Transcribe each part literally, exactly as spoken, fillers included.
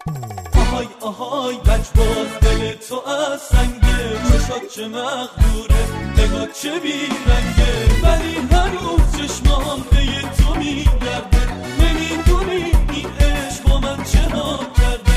آهای آهای لجباز دل تو از سنگه، چشات چه مقدوره نگاه چه بیرنگه، ولی هنوز چشمام به تو میگرده، نمیدونی این عشق با من چه ها کرده.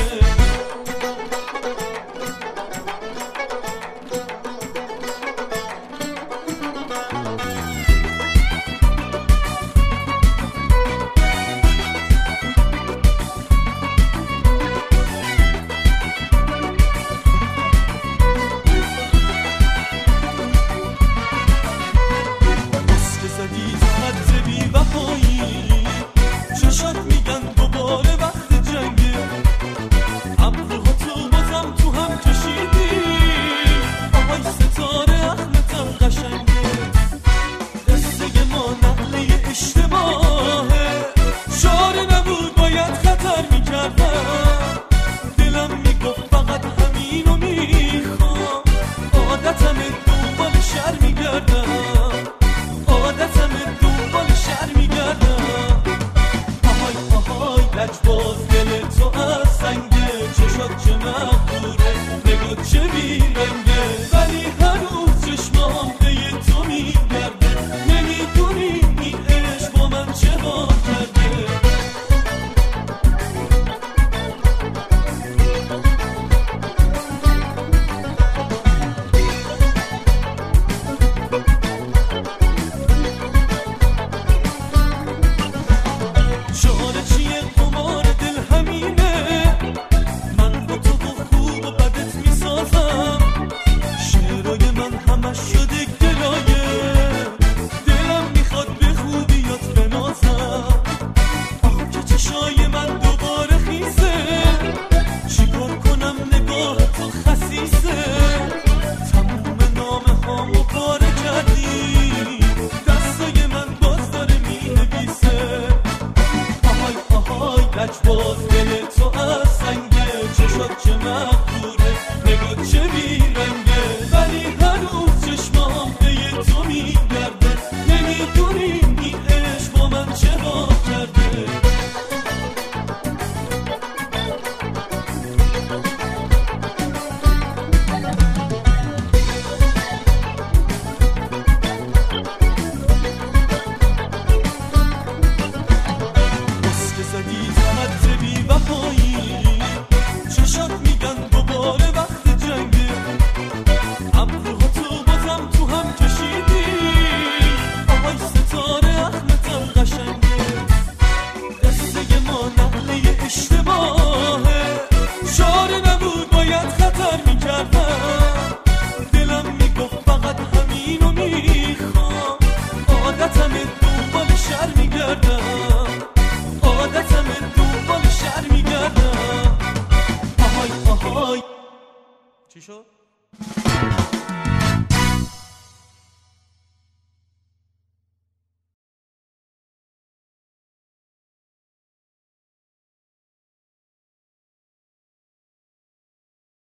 چشات میگن دوباره وقت جنگه، ابروها تو بازم تو هم کشیدی، آهای ستاره اخمتم قشنگه، قصه ما نقله اشتباهه، شعار نبود باید خطر میکردم، دلم میگفت فقط همینو میخوام، عادتم دنبال شر میگردم، عادتم دنبال شر میگردم. لجباز دل تو از سنگه، چشات چه مقدوره نگاه چه بیرنگه، ولی هنوز چشمام به تو میگرده، نمیدونی این عشق با من چه ها کرده. شعار چیه قمار دل همینه، من با تو و خوب و بدت میسازم، شعرهای من همش شده گلایه، دلم میخواد به خوبیات بنازم، آه که چشای من دوباره خیسه، چیکار کنم نگاه تو خسیسه، تموم نامه هامو پاره کردی، دستای من باز داره مینویسه. لجباز دل تو از سنگه، چشات چه مقدوره نگاه چه بیرنگه، ولی هنوز چشمام به تو میگرده، نمیدونی این عشق با من چه ها کرده. چشات میگن دوباره وقت جنگه، ابروها تو بازم تو هم کشیدی، آهای ستاره اخمتم قشنگه، قصه ما نقله اشتباهه، شعار نبود باید خطر میکردم، دلم میگفت فقط همینو میخوام، عادتم دنبال شر میگردم، عادتم دنبال شر میگردم. آهای آهای چی شد؟